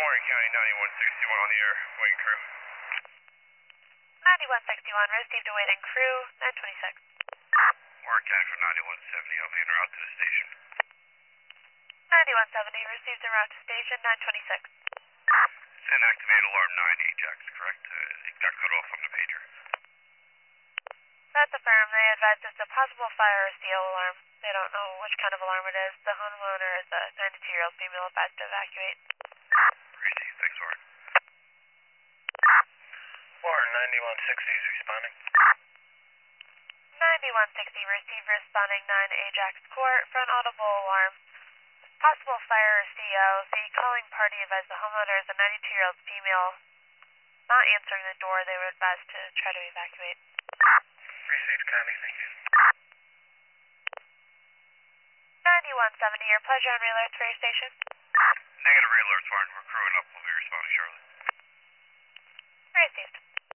Warren County 9161 on the air, waiting crew. 9161, received a waiting crew, 926. Warren County from 9170, I'll be en route to the station. 9170, received en route to station, 926. Send activate alarm 9 Ajax, correct? It got cut off from the pager. That's affirmed. They advised it's a possible fire or CO alarm. They don't know which kind of alarm it is. The homeowner is a 92-year-old female advised to evacuate. Received, thanks, Warren. Warren 9160 is responding. 9160, received responding 9 Ajax Court, front audible alarm. Possible fire or CO. The calling party advised the homeowner is a 92-year-old female not answering the door. They were advised to try to evacuate. Received, Connie, thank you. 9170, your pleasure on re-alerts for your station. Negative re-alerts, Warren. We're crewing up. We'll be responding shortly.